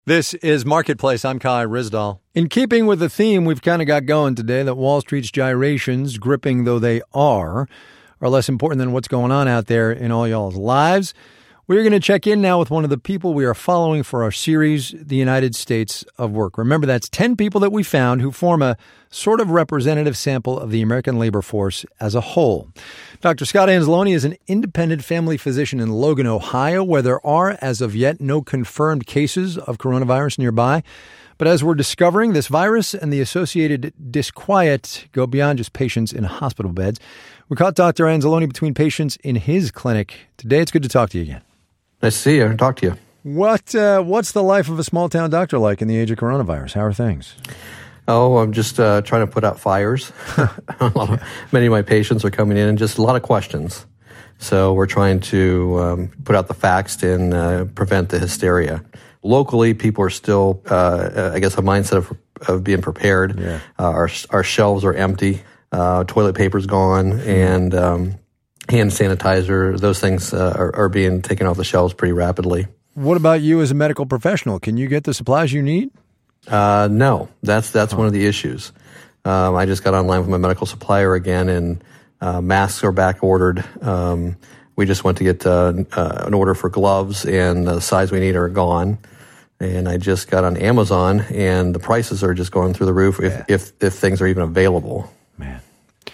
This is Marketplace. I'm Kai Ryssdal. In keeping with the theme we've kind of got going today, that Wall Street's gyrations, gripping though they are less important than what's going on out there in all y'all's lives, we're going to check in now with one of the people we are following for our series, The United States of Work. Remember, that's 10 people that we found who form a sort of representative sample of the American labor force as a whole. Dr. Scott Anzalone is an independent family physician in Logan, Ohio, where there are, as of yet, no confirmed cases of coronavirus nearby. But as we're discovering, this virus and the associated disquiet go beyond just patients in hospital beds. We caught Dr. Anzalone between patients in his clinic today. It's good to talk to you again. Nice to see you and talk to you. What's the life of a small-town doctor like in the age of coronavirus? How are things? Oh, I'm just trying to put out fires. Many of my patients are coming in and just a lot of questions. So we're trying to put out the facts and prevent the hysteria. Locally, people are still, a mindset of being prepared. Yeah. Our shelves are empty. Toilet paper's gone, and hand sanitizer, those things are being taken off the shelves pretty rapidly. What about you as a medical professional? Can you get the supplies you need? No, that's one of the issues. I just got online with my medical supplier again, and masks are back ordered. We just went to get an order for gloves, and the size we need are gone. And I just got on Amazon, and the prices are just going through the roof if things are even available. Man.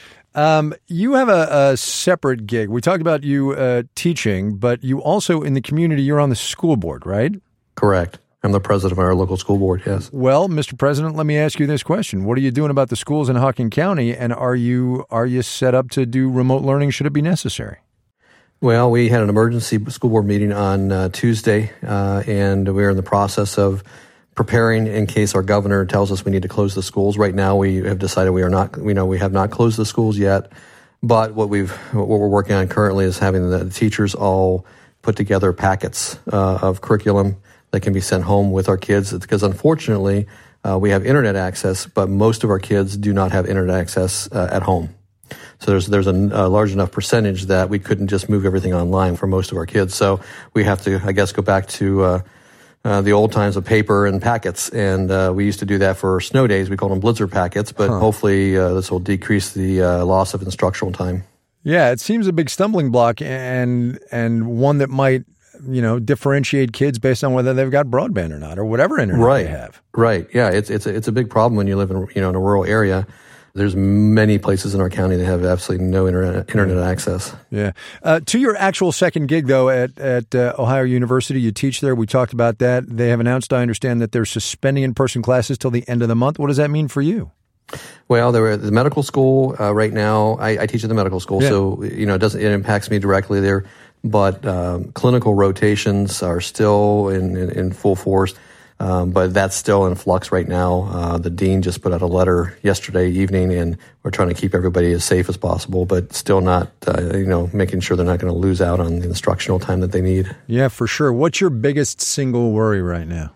You have a separate gig. We talked about you teaching, but you also, in the community, you're on the school board, right? Correct. I'm the president of our local school board, yes. Well, Mr. President, let me ask you this question. What are you doing about the schools in Hocking County, and are you set up to do remote learning should it be necessary? Well, we had an emergency school board meeting on Tuesday, and we're in the process of preparing in case our governor tells us we need to close the schools. Right now, we have decided we have not closed the schools yet. But what we're working on currently is having the teachers all put together packets of curriculum that can be sent home with our kids. Because unfortunately, we have internet access, but most of our kids do not have internet access at home. So there's a large enough percentage that we couldn't just move everything online for most of our kids. So we have to, I guess, go back to the old times of paper and packets, and we used to do that for snow days. We called them blizzard packets, but hopefully this will decrease the loss of instructional time. Yeah, it seems a big stumbling block, and one that might, differentiate kids based on whether they've got broadband or not, or whatever internet they have. Right. Yeah, it's a big problem when you live in in a rural area. There's many places in our county that have absolutely no internet access. Yeah. To your actual second gig, though, at Ohio University, you teach there. We talked about that. They have announced, I understand, that they're suspending in-person classes till the end of the month. What does that mean for you? Well, they're at the medical school right now. I teach at the medical school, so it impacts me directly there. But clinical rotations are still in full force. But that's still in flux right now. The dean just put out a letter yesterday evening, and we're trying to keep everybody as safe as possible, but still not, making sure they're not going to lose out on the instructional time that they need. Yeah, for sure. What's your biggest single worry right now?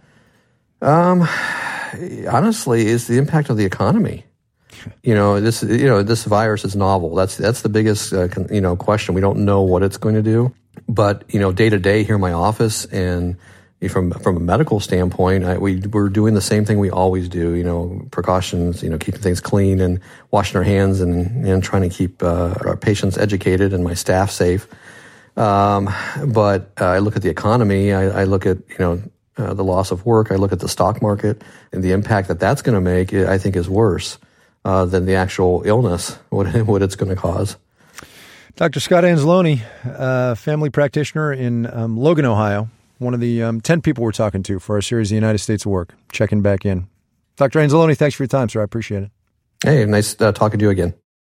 Honestly, is the impact of the economy. This virus is novel. That's the biggest, question. We don't know what it's going to do, but, day to day here in my office and from a medical standpoint, we're doing the same thing we always do, precautions, keeping things clean and washing our hands and trying to keep our patients educated and my staff safe. But I look at the economy, I look at, the loss of work, I look at the stock market, and the impact that's going to make, I think, is worse than the actual illness, what it's going to cause. Dr. Scott Anzalone, family practitioner in Logan, Ohio. One of the 10 people we're talking to for our series, The United States of Work. Checking back in. Dr. Anzalone, thanks for your time, sir. I appreciate it. Hey, nice talking to you again.